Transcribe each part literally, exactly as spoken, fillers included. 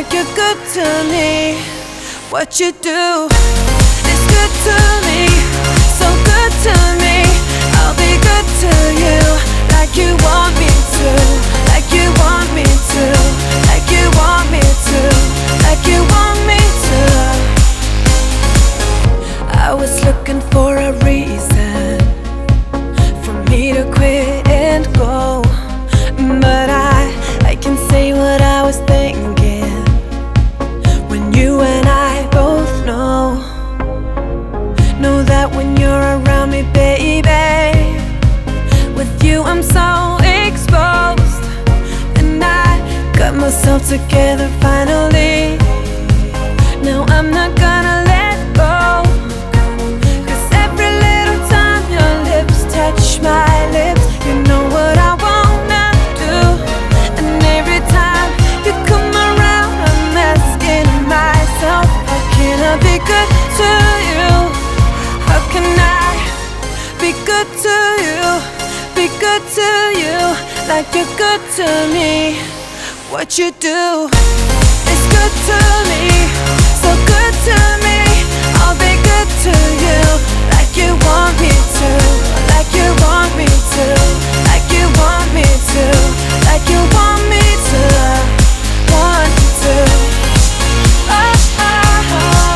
like you're good to me. What you do is good to me, so good to me. I'll be good to you, like you want me to, like you want me to, like you want me to, like you want me to. I was looking for a reason for me to quit and go, but I, I can say what I was thinking when you and I both know, know that when you're around me, baby, with you I'm so exposed, and I got myself together finally. Now I'm not gonna let go, 'cause every little time your lips touch my lips, you know what I wanna do. And every time you come around, I'm asking myself, how can I be good to you? How can I be good to you? Be good to you, like you're good to me. What you do is good to me, so good to me. I'll be good to you, like you want me to, like you want me to, like you want me to, like you want me to, want you to. Oh, oh, oh.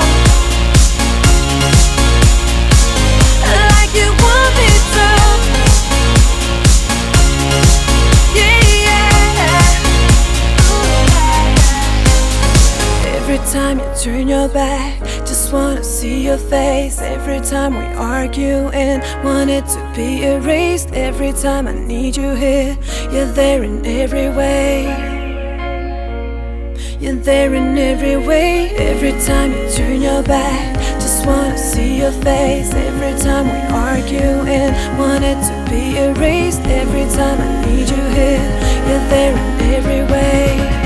Like you want me to. Yeah, yeah. Every time you turn your back, just wanna see your face. Every time we argue and want it to be erased. Every time I need you here, you're there in every way. You're there in every way. Every time you turn your back, just wanna see your face. Every time we argue and want it to be erased. Every time I need you here, you're there in every way.